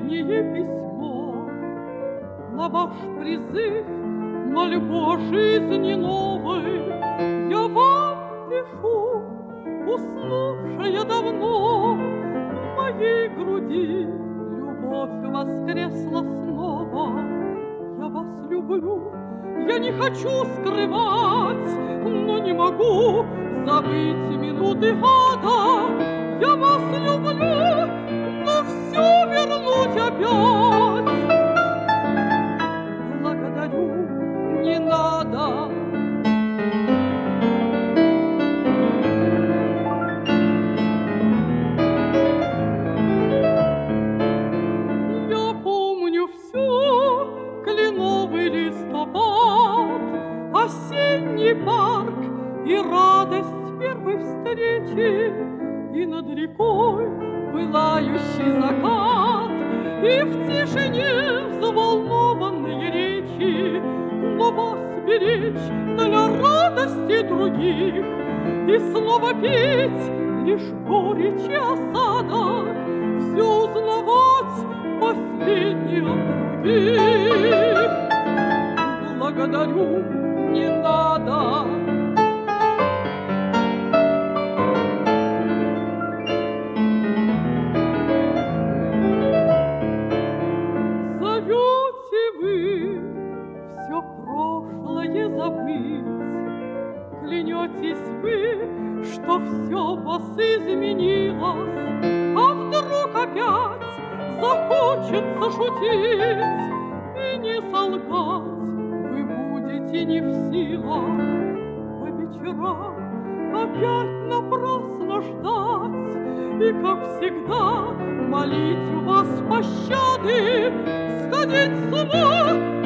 последнее письмо. На ваш призыв, мольбу о жизни новой, я вам пишу, уснувшая давно. В моей груди любовь воскресла снова. Я вас люблю, я не хочу скрывать, но не могу забыть минуты ада. Я вас люблю, но все вернуть опять. Благодарю, не надо. Я помню все, кленовый листопад, осенний парк и радость первой встречи, и над рекой пылающий закат, и в тишине взволнованные речи. Но вас беречь для радости других и снова петь лишь горечь и осадок, все узнавать последнее от других. Благодарю, не надо. Клянетесь вы, что все вас изменилось, а вдруг опять захочется шутить, и не солгать вы будете не в силах. По вечерам опять напрасно ждать, и, как всегда, молить у вас пощады, сходить с ума